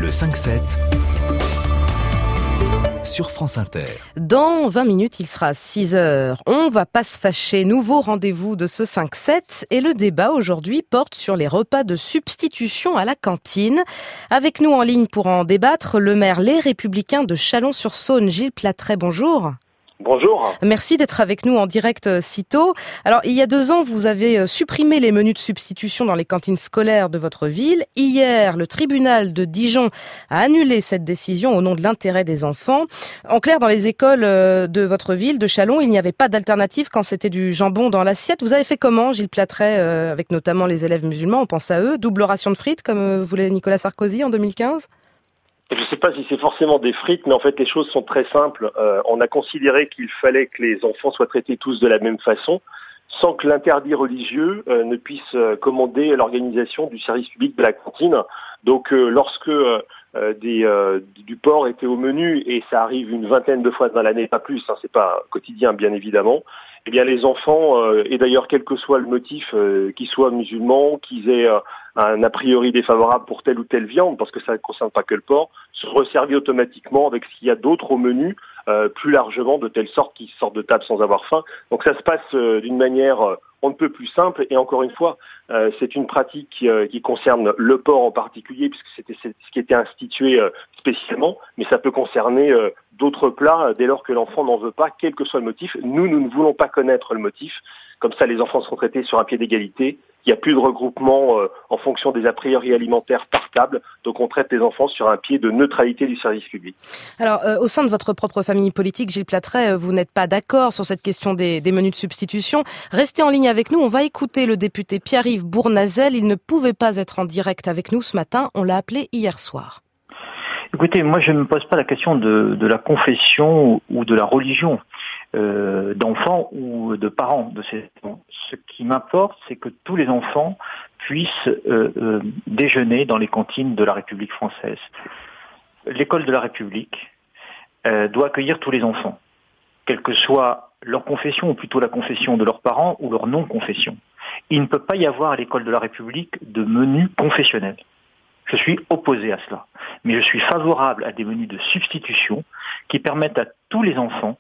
Le 5-7 sur France Inter. Dans 20 minutes, il sera 6h. On va pas se fâcher. Nouveau rendez-vous de ce 5-7. Et le débat aujourd'hui porte sur les repas de substitution à la cantine. Avec nous en ligne pour en débattre, le maire Les Républicains de Chalon-sur-Saône, Gilles Plattret. Bonjour. Bonjour. Merci d'être avec nous en direct si tôt. Alors, il y a 2 ans, vous avez supprimé les menus de substitution dans les cantines scolaires de votre ville. Hier, le tribunal de Dijon a annulé cette décision au nom de l'intérêt des enfants. En clair, dans les écoles de votre ville, de Chalon, il n'y avait pas d'alternative quand c'était du jambon dans l'assiette. Vous avez fait comment, Gilles Plattret, avec notamment les élèves musulmans, on pense à eux, double ration de frites comme voulait Nicolas Sarkozy en 2015 ? Je ne sais pas si c'est forcément des frites, mais en fait les choses sont très simples. On a considéré qu'il fallait que les enfants soient traités tous de la même façon, sans que l'interdit religieux ne puisse commander l'organisation du service public de la cantine. Donc lorsque du porc était au menu, et ça arrive une vingtaine de fois dans l'année, pas plus, c'est pas quotidien bien évidemment, eh bien les enfants, et d'ailleurs quel que soit le motif, qu'ils soient musulmans, qu'ils aient un a priori défavorable pour telle ou telle viande, parce que ça ne concerne pas que le porc, se resservent automatiquement avec ce qu'il y a d'autre au menu, plus largement, de telle sorte qu'ils sortent de table sans avoir faim. Donc ça se passe d'une manière on ne peut plus simple, et encore une fois, c'est une pratique qui concerne le porc en particulier, puisque c'était ce qui était institué spécialement, mais ça peut concerner d'autres plats dès lors que l'enfant n'en veut pas, quel que soit le motif. Nous ne voulons pas connaître le motif, comme ça les enfants seront traités sur un pied d'égalité. Il n'y a plus de regroupement en fonction des a priori alimentaires par table, donc on traite les enfants sur un pied de neutralité du service public. Alors, au sein de votre propre famille politique, Gilles Plattret, vous n'êtes pas d'accord sur cette question des menus de substitution. Restez en ligne avec nous, on va écouter le député Pierre-Yves Bournazel. Il ne pouvait pas être en direct avec nous ce matin, on l'a appelé hier soir. Écoutez, moi je ne me pose pas la question de la confession ou de la religion d'enfants ou de parents de ces enfants. Ce qui m'importe, c'est que tous les enfants puissent déjeuner dans les cantines de la République française. L'école de la République doit accueillir tous les enfants, quelle que soit leur confession, ou plutôt la confession de leurs parents ou leur non-confession. Il ne peut pas y avoir à l'école de la République de menu confessionnel. Je suis opposé à cela. Mais je suis favorable à des menus de substitution qui permettent à tous les enfants